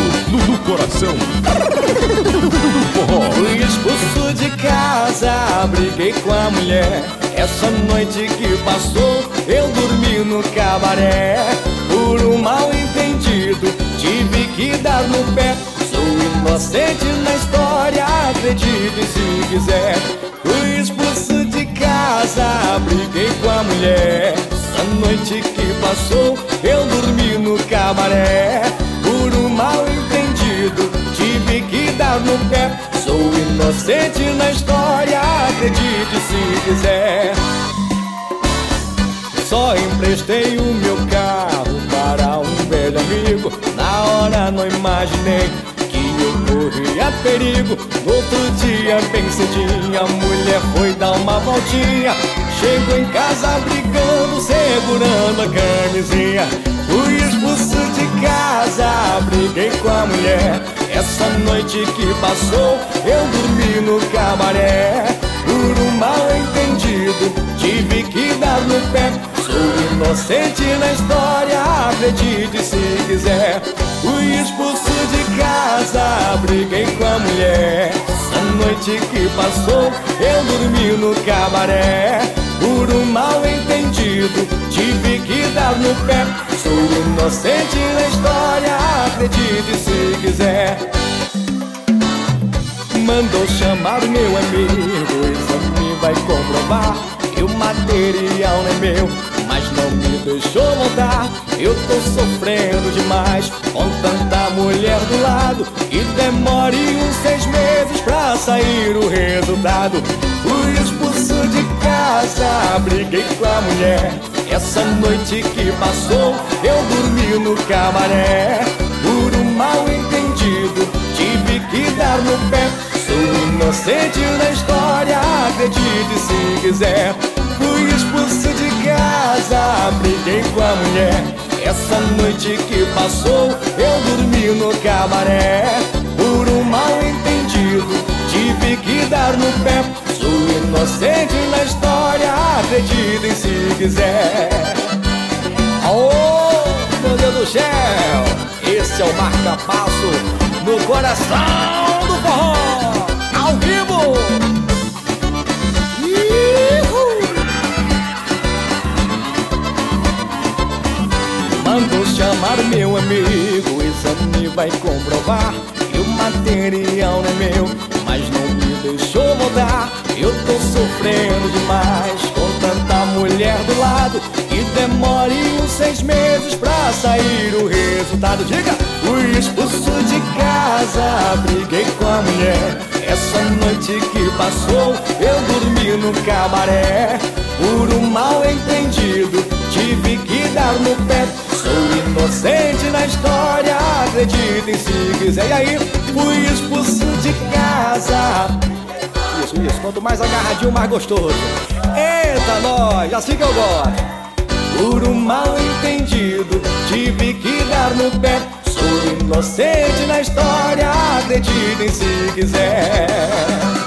no coração do forró. Fui expulso de casa, briguei com a mulher. Essa noite que passou, eu dormi no cabaré. Por um mal entendido, tive que dar no pé. Sou inocente na história, acredite se quiser. Fui expulso de casa, briguei com a mulher. Essa noite que passou, eu dormi no cabaré. Por um mal entendido, tive que dar no pé. Sou inocente na história, acredite se quiser. Só emprestei o meu carro para um velho amigo. Na hora não imaginei que eu corria perigo. No outro dia bem cedinho a mulher foi dar uma voltinha. Chegou em casa brigando, segurando a camisinha. Fui expulso de casa, briguei com a mulher. Essa noite que passou, eu dormi no cabaré. Por um mal entendido, tive que dar no pé. Sou inocente na história, acredite se quiser. Fui expulso de casa, briguei com a mulher. Essa noite que passou, eu dormi no cabaré. Por um mal entendido, tive que dar no pé. Sou inocente na história, acredite se quiser. Mandou chamar meu amigo, o exame vai comprovar que o material não é meu, mas não me deixou voltar. Eu tô sofrendo demais com tanta mulher do lado, e demore uns 6 meses pra sair o resultado. Fui expulso de casa, briguei com a mulher. Essa noite que passou, eu dormi no cabaré. Por um mal entendido, tive que dar no pé. Sou inocente na história, acredite se quiser. Fui expulso de casa, briguei com a mulher. Essa noite que passou, eu dormi no cabaré. Por um mal entendido, tive que dar no pé. Sou inocente na história, acreditem se quiser. Oh, meu Deus do céu, esse é o marca-passo no coração do forró, ao vivo. Mandou chamar meu amigo, o exame vai comprovar que o material não é meu, mas não me deixou voltar. Eu tô sofrendo demais com tanta mulher do lado, e demore uns 6 meses pra sair o resultado. Diga! Fui expulso de casa, briguei com a mulher. Essa noite que passou, eu dormi no cabaré. Por um mal entendido, tive que dar no pé. Sou inocente na história, acreditem se quiser. E aí, fui expulso de casa. Isso, quanto mais agarradinho, mais gostoso. Eita, nós, assim que eu gosto. Por um mal entendido, tive que dar no pé. Sou inocente na história, acreditem se quiser.